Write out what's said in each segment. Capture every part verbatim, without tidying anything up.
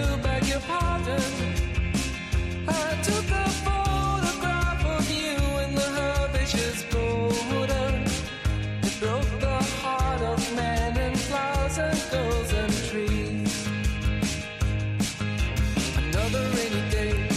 beg your pardon. I took a photograph of you in the herbaceous border. It broke the heart of men and flowers and girls and trees. Another rainy day.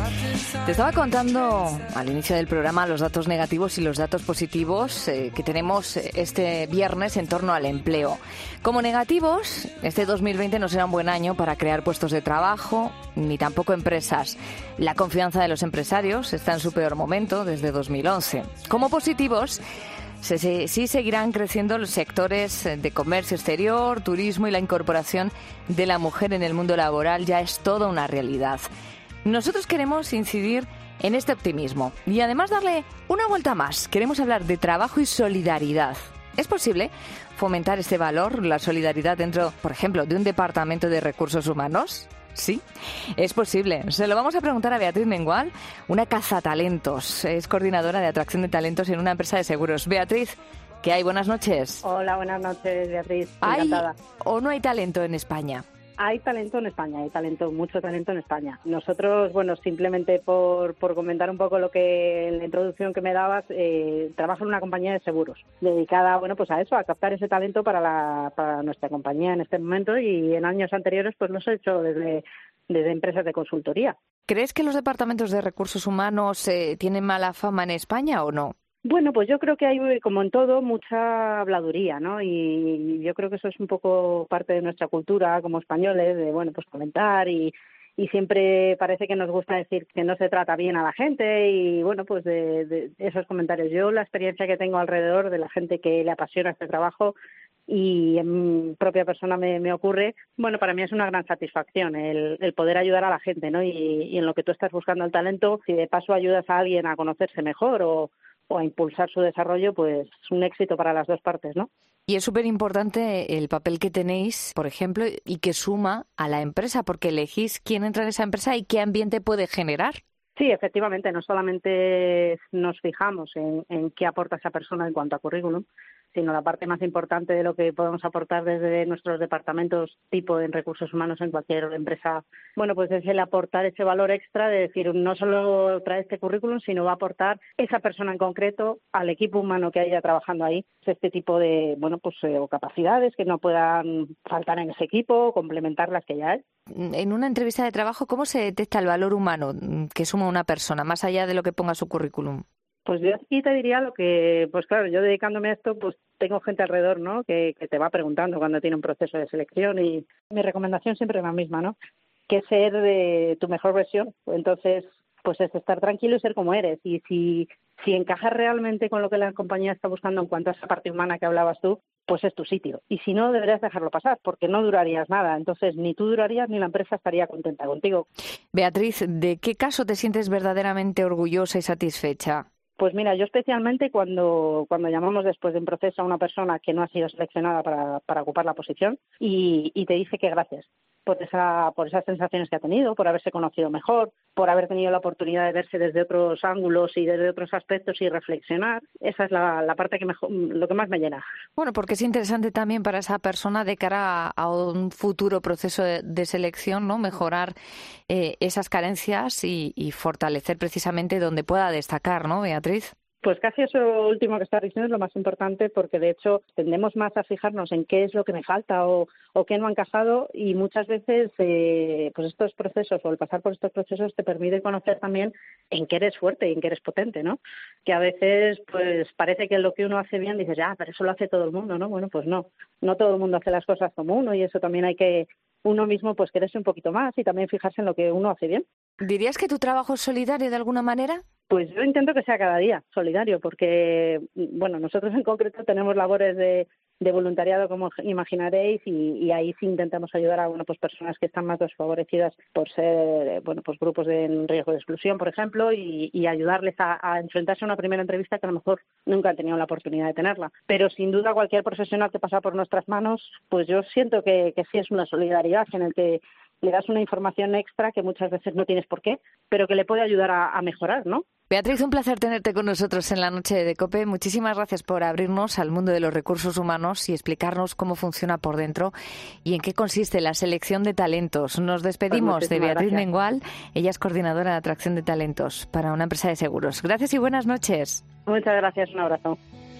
Te estaba contando al inicio del programa los datos negativos y los datos positivos eh, que tenemos este viernes en torno al empleo. Como negativos, este dos mil veinte no será un buen año para crear puestos de trabajo, ni tampoco empresas. La confianza de los empresarios está en su peor momento desde dos mil once. Como positivos, se, se, sí seguirán creciendo los sectores de comercio exterior, turismo y la incorporación de la mujer en el mundo laboral ya es toda una realidad. Nosotros queremos incidir en este optimismo y además darle una vuelta más. Queremos hablar de trabajo y solidaridad. ¿Es posible fomentar este valor, la solidaridad dentro, por ejemplo, de un departamento de recursos humanos? Sí, es posible. Se lo vamos a preguntar a Beatriz Mengual, una cazatalentos. Es coordinadora de atracción de talentos en una empresa de seguros. Beatriz, ¿qué hay? Buenas noches. Hola, buenas noches, Beatriz. ¿Hay Encantada. o no hay talento en España? Hay talento en España, hay talento, mucho talento en España. Nosotros, bueno, simplemente por, por comentar un poco lo que en la introducción que me dabas, eh, trabajo en una compañía de seguros dedicada, bueno, pues a eso, a captar ese talento para la, para nuestra compañía en este momento, y en años anteriores pues lo he hecho desde, desde empresas de consultoría. ¿Crees que los departamentos de recursos humanos eh, tienen mala fama en España o no? Bueno, pues yo creo que hay, como en todo, mucha habladuría, ¿no? Y yo creo que eso es un poco parte de nuestra cultura como españoles, de, bueno, pues comentar y, y siempre parece que nos gusta decir que no se trata bien a la gente y, bueno, pues de, de esos comentarios. Yo la experiencia que tengo alrededor de la gente que le apasiona este trabajo y en mi propia persona me, me ocurre, bueno, para mí es una gran satisfacción el, el poder ayudar a la gente, ¿no? Y, y en lo que tú estás buscando el talento, si de paso ayudas a alguien a conocerse mejor o o a impulsar su desarrollo, pues es un éxito para las dos partes, ¿no? Y es súper importante el papel que tenéis, por ejemplo, y que suma a la empresa, porque elegís quién entra en esa empresa y qué ambiente puede generar. Sí, efectivamente, no solamente nos fijamos en, en qué aporta esa persona en cuanto a currículum, sino la parte más importante de lo que podemos aportar desde nuestros departamentos tipo en recursos humanos en cualquier empresa, bueno, pues es el aportar ese valor extra de decir, no solo trae este currículum, sino va a aportar esa persona en concreto al equipo humano que haya trabajando ahí, este tipo de, bueno, pues eh, o capacidades que no puedan faltar en ese equipo, complementar las que ya hay. En una entrevista de trabajo, ¿cómo se detecta el valor humano que suma una persona, más allá de lo que ponga su currículum? Pues yo aquí te diría lo que, pues claro, yo dedicándome a esto, pues tengo gente alrededor, ¿no?, que, que te va preguntando cuando tiene un proceso de selección, y mi recomendación siempre es la misma, ¿no?, que es ser de tu mejor versión. Entonces, pues es estar tranquilo y ser como eres. Y si, si encajas realmente con lo que la compañía está buscando en cuanto a esa parte humana que hablabas tú, pues es tu sitio. Y si no, deberías dejarlo pasar, porque no durarías nada. Entonces, ni tú durarías ni la empresa estaría contenta contigo. Beatriz, ¿de qué caso te sientes verdaderamente orgullosa y satisfecha? Pues mira, yo especialmente cuando, cuando llamamos después de un proceso a una persona que no ha sido seleccionada para, para ocupar la posición y, y te dice que gracias por esa, por esas sensaciones que ha tenido, por haberse conocido mejor, por haber tenido la oportunidad de verse desde otros ángulos y desde otros aspectos y reflexionar. Esa es la, la parte que mejor, lo que más me llena. Bueno, porque es interesante también para esa persona de cara a, a un futuro proceso de, de selección, ¿no? Mejorar eh, esas carencias y, y fortalecer precisamente donde pueda destacar, ¿no, Beatriz? Pues casi eso último que estás diciendo es lo más importante, porque de hecho tendemos más a fijarnos en qué es lo que me falta o, o qué no ha encajado, y muchas veces eh, pues estos procesos o el pasar por estos procesos te permite conocer también en qué eres fuerte y en qué eres potente, ¿no? Que a veces pues parece que lo que uno hace bien dices, ah, pero eso lo hace todo el mundo, ¿no? Bueno, pues no, no todo el mundo hace las cosas como uno, y eso también hay que uno mismo pues quererse un poquito más y también fijarse en lo que uno hace bien. ¿Dirías que tu trabajo es solidario de alguna manera? Pues yo intento que sea cada día solidario, porque, bueno, nosotros en concreto tenemos labores de, de voluntariado, como imaginaréis, y, y ahí sí intentamos ayudar a, bueno, pues personas que están más desfavorecidas por ser, bueno, pues grupos de en riesgo de exclusión, por ejemplo, y, y ayudarles a, a enfrentarse a una primera entrevista que a lo mejor nunca han tenido la oportunidad de tenerla. Pero sin duda cualquier profesional que pasa por nuestras manos, pues yo siento que, que sí es una solidaridad en el que le das una información extra que muchas veces no tienes por qué, pero que le puede ayudar a, a mejorar, ¿no? Beatriz, un placer tenerte con nosotros en la noche de COPE. Muchísimas gracias por abrirnos al mundo de los recursos humanos y explicarnos cómo funciona por dentro y en qué consiste la selección de talentos. Nos despedimos pues de Beatriz gracias. Mengual. Ella es coordinadora de atracción de talentos para una empresa de seguros. Gracias y buenas noches. Muchas gracias. Un abrazo.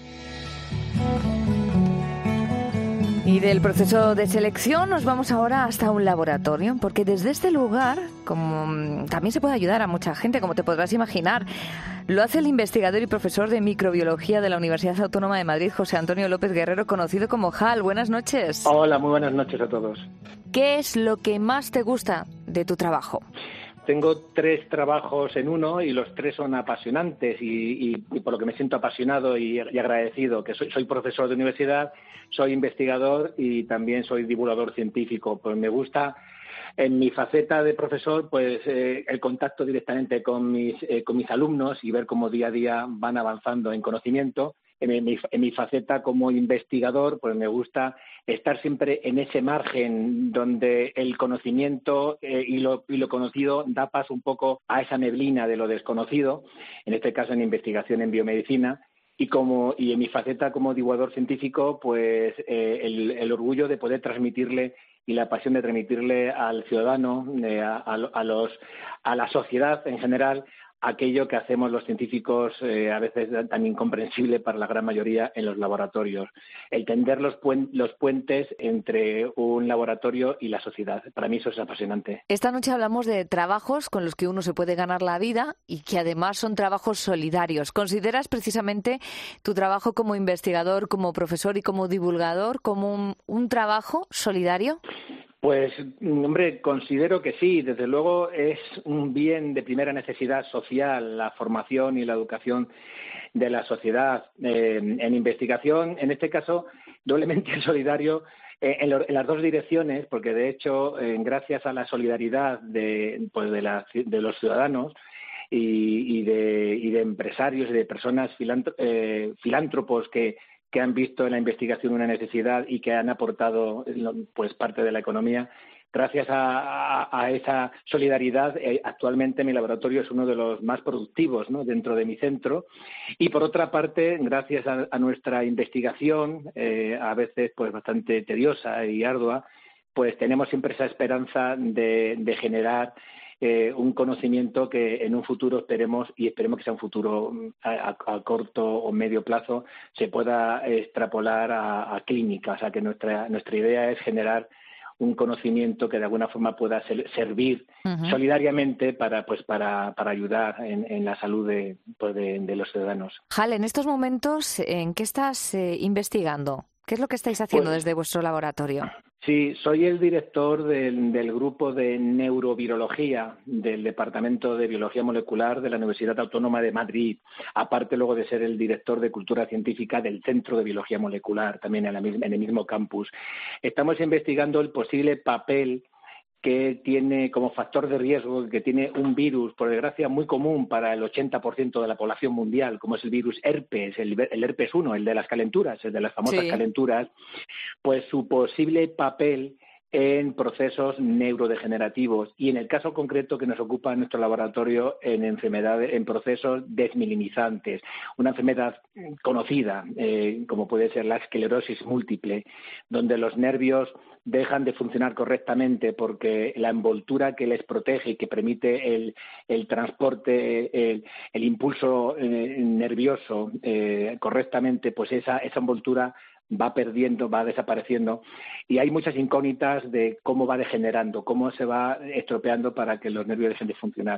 Y del proceso de selección nos vamos ahora hasta un laboratorio, porque desde este lugar como también se puede ayudar a mucha gente, como te podrás imaginar. Lo hace el investigador y profesor de microbiología de la Universidad Autónoma de Madrid, José Antonio López Guerrero, conocido como Hal. Buenas noches. Hola, muy buenas noches a todos. ¿Qué es lo que más te gusta de tu trabajo? Tengo tres trabajos en uno y los tres son apasionantes y, y, y por lo que me siento apasionado y, y agradecido, que soy, soy profesor de universidad, soy investigador y también soy divulgador científico. Pues me gusta en mi faceta de profesor pues eh, el contacto directamente con mis, eh, con mis alumnos y ver cómo día a día van avanzando en conocimiento. En mi, en mi faceta como investigador, pues me gusta estar siempre en ese margen donde el conocimiento eh, y, lo, y lo conocido da paso un poco a esa neblina de lo desconocido, en este caso en investigación en biomedicina. Y como y en mi faceta como divulgador científico, pues eh, el, el orgullo de poder transmitirle y la pasión de transmitirle al ciudadano, eh, a, a, a, los, a la sociedad en general, aquello que hacemos los científicos eh, a veces tan incomprensible para la gran mayoría en los laboratorios. El tender los, puen- los puentes entre un laboratorio y la sociedad. Para mí eso es apasionante. Esta noche hablamos de trabajos con los que uno se puede ganar la vida y que además son trabajos solidarios. ¿Consideras precisamente tu trabajo como investigador, como profesor y como divulgador como un, un trabajo solidario? Pues, hombre, considero que sí. Desde luego es un bien de primera necesidad social la formación y la educación de la sociedad. Eh, en investigación, en este caso, doblemente solidario eh, en, lo, en las dos direcciones, porque de hecho, eh, gracias a la solidaridad de, pues de, la, de los ciudadanos y, y, de, y de empresarios y de personas filantro, eh, filántropos que que han visto en la investigación una necesidad y que han aportado pues parte de la economía. Gracias a, a, a esa solidaridad, eh, actualmente mi laboratorio es uno de los más productivos, ¿no?, dentro de mi centro. Y por otra parte, gracias a, a nuestra investigación, eh, a veces pues bastante tediosa y ardua, pues tenemos siempre esa esperanza de, de generar Eh, un conocimiento que en un futuro esperemos, y esperemos que sea un futuro a, a, a corto o medio plazo, se pueda extrapolar a, a clínica. O sea, que nuestra, nuestra idea es generar un conocimiento que de alguna forma pueda ser, servir uh-huh. solidariamente para pues para, para ayudar en, en la salud de, pues de, de los ciudadanos. Hal, en estos momentos, ¿en qué estás eh, investigando? ¿Qué es lo que estáis haciendo pues, desde vuestro laboratorio? Sí, soy el director del, del grupo de neurovirología del Departamento de Biología Molecular de la Universidad Autónoma de Madrid, aparte luego de ser el director de Cultura Científica del Centro de Biología Molecular, también en, la, en el mismo campus. Estamos investigando el posible papel que tiene como factor de riesgo, que tiene un virus, por desgracia, muy común para el ochenta por ciento de la población mundial, como es el virus herpes, el, el herpes uno, el de las calenturas, el de las famosas sí. calenturas, pues su posible papel en procesos neurodegenerativos y en el caso concreto que nos ocupa en nuestro laboratorio en enfermedades, en procesos desmielinizantes, una enfermedad conocida eh, como puede ser la esclerosis múltiple, donde los nervios dejan de funcionar correctamente porque la envoltura que les protege y que permite el, el transporte, el, el impulso eh, nervioso eh, correctamente, pues esa, esa envoltura va perdiendo, va desapareciendo y hay muchas incógnitas de cómo va degenerando, cómo se va estropeando para que los nervios dejen de funcionar.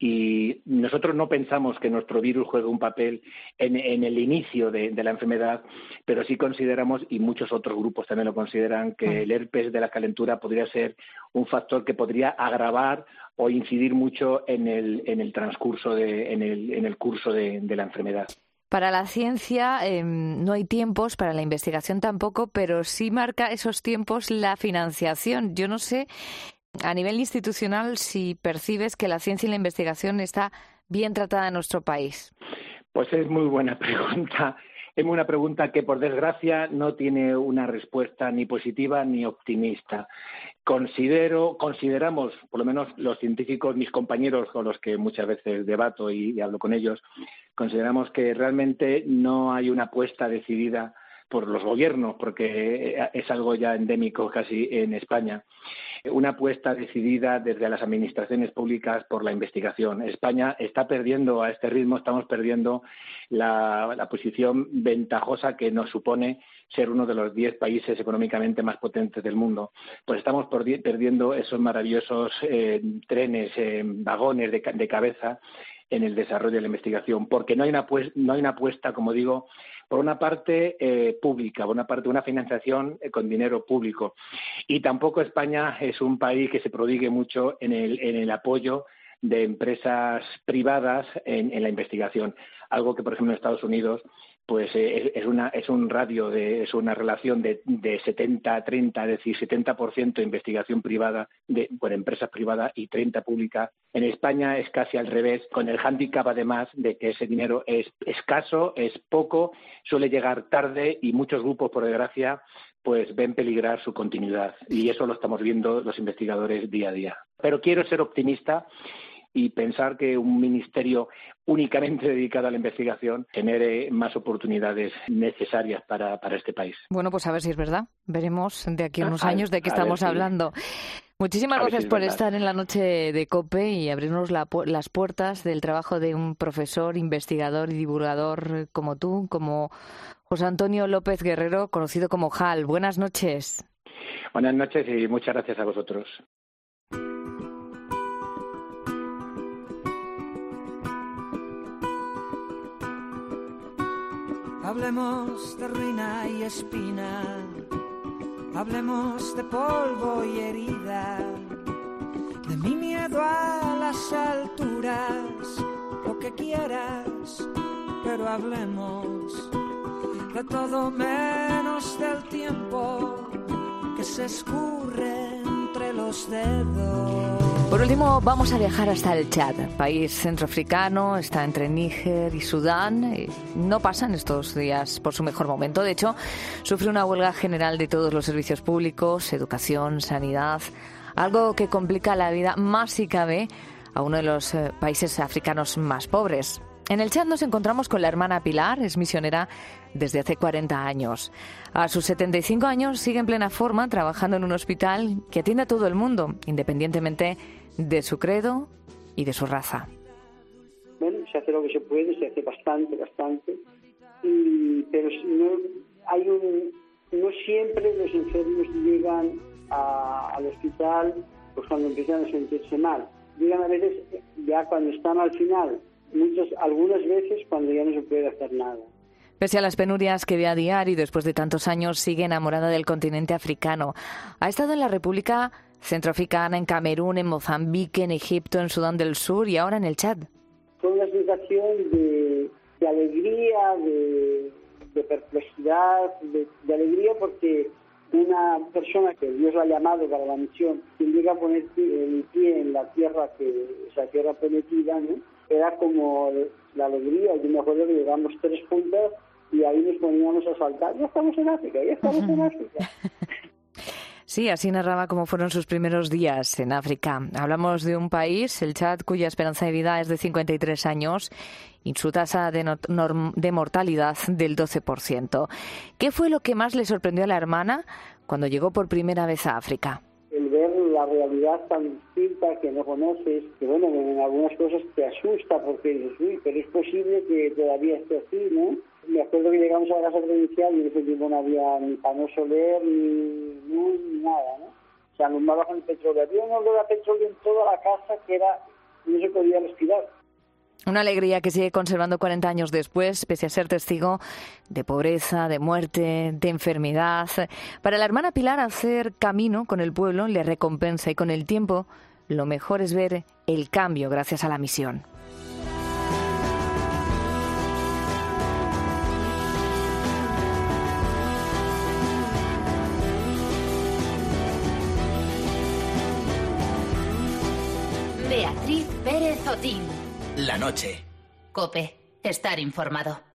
Y nosotros no pensamos que nuestro virus juegue un papel en, en el inicio de, de la enfermedad, pero sí consideramos, y muchos otros grupos también lo consideran, que el herpes de la calentura podría ser un factor que podría agravar o incidir mucho en el, en el transcurso, de, en, el, en el curso de, de la enfermedad. Para la ciencia eh, no hay tiempos, para la investigación tampoco, pero sí marca esos tiempos la financiación. Yo no sé, a nivel institucional, si percibes que la ciencia y la investigación está bien tratada en nuestro país. Pues es muy buena pregunta. Es una pregunta que, por desgracia, no tiene una respuesta ni positiva ni optimista. Considero, consideramos, por lo menos los científicos, mis compañeros con los que muchas veces debato y, y hablo con ellos, consideramos que realmente no hay una apuesta decidida por los gobiernos, porque es algo ya endémico casi en España, una apuesta decidida desde las administraciones públicas por la investigación. España está perdiendo, a este ritmo estamos perdiendo la, la posición ventajosa que nos supone ser uno de los diez países económicamente más potentes del mundo. Pues estamos perdiendo esos maravillosos eh, trenes, eh, vagones de, de cabeza en el desarrollo de la investigación, porque no hay una, no hay una apuesta, como digo, por una parte eh, pública, por una parte una financiación eh, con dinero público. Y tampoco España es un país que se prodigue mucho en el, en el apoyo de empresas privadas en, en la investigación, algo que, por ejemplo, en Estados Unidos pues eh, es una es un radio de es una relación de, de setenta a treinta, es decir, setenta por ciento de investigación privada de por empresas privadas y treinta públicas. En España es casi al revés, con el hándicap además de que ese dinero es escaso, es poco, suele llegar tarde y muchos grupos, por desgracia, pues ven peligrar su continuidad, y eso lo estamos viendo los investigadores día a día. Pero quiero ser optimista y pensar que un ministerio únicamente dedicado a la investigación genere más oportunidades necesarias para, para este país. Bueno, pues a ver si es verdad. Veremos de aquí a unos a, años de qué a estamos si... hablando. Muchísimas gracias si es por verdad. estar en la noche de COPE y abrirnos la, las puertas del trabajo de un profesor, investigador y divulgador como tú, como José Antonio López Guerrero, conocido como Hal. Buenas noches. Buenas noches y muchas gracias a vosotros. Hablemos de ruina y espina, hablemos de polvo y herida, de mi miedo a las alturas, lo que quieras, pero hablemos de todo menos del tiempo que se escurre entre los dedos. Por último, vamos a viajar hasta el Chad, país centroafricano, está entre Níger y Sudán. No pasan estos días por su mejor momento. De hecho, sufre una huelga general de todos los servicios públicos, educación, sanidad, algo que complica la vida más si cabe a uno de los eh, países africanos más pobres. En el Chad nos encontramos con la hermana Pilar, es misionera desde hace cuarenta años. A sus setenta y cinco años sigue en plena forma trabajando en un hospital que atiende a todo el mundo, independientemente de su credo y de su raza. Bueno, se hace lo que se puede, se hace bastante, bastante, y, pero no, hay un, no siempre los enfermos llegan a, al hospital pues cuando empiezan a sentirse mal. Llegan a veces ya cuando están al final, muchas, algunas veces cuando ya no se puede hacer nada. Pese a las penurias que ve a diario y después de tantos años sigue enamorada del continente africano. Ha estado en la República Centroafricana, en Camerún, en Mozambique, en Egipto, en Sudán del Sur y ahora en el Chad. Fue una sensación de, de alegría, de, de perplejidad, de, de alegría porque una persona que Dios la ha llamado para la misión, quien llega a poner el pie en la tierra, que esa tierra prometida, ¿no? Era como la alegría. Yo me acuerdo que llegamos tres juntas y ahí nos poníamos a saltar. Ya estamos en África, ya estamos en África. Sí, así narraba cómo fueron sus primeros días en África. Hablamos de un país, el Chad, cuya esperanza de vida es de cincuenta y tres años y su tasa de, no, norm, de mortalidad del doce por ciento. ¿Qué fue lo que más le sorprendió a la hermana cuando llegó por primera vez a África? El ver la realidad tan distinta que no conoces, que bueno, en algunas cosas te asusta porque dices, uy, pero es posible que todavía esté así, ¿no? Me acuerdo que llegamos a la casa provincial y en ese tiempo no había ni panoso soler, ni luz, ni nada, ¿no? Se alumbraba con el petróleo. Había un olor a petróleo en toda la casa que era, no se podía respirar. Una alegría que sigue conservando cuarenta años después, pese a ser testigo de pobreza, de muerte, de enfermedad. Para la hermana Pilar, hacer camino con el pueblo le recompensa y con el tiempo lo mejor es ver el cambio gracias a la misión. Beatriz Pérez Otín. La noche. COPE. Estar informado.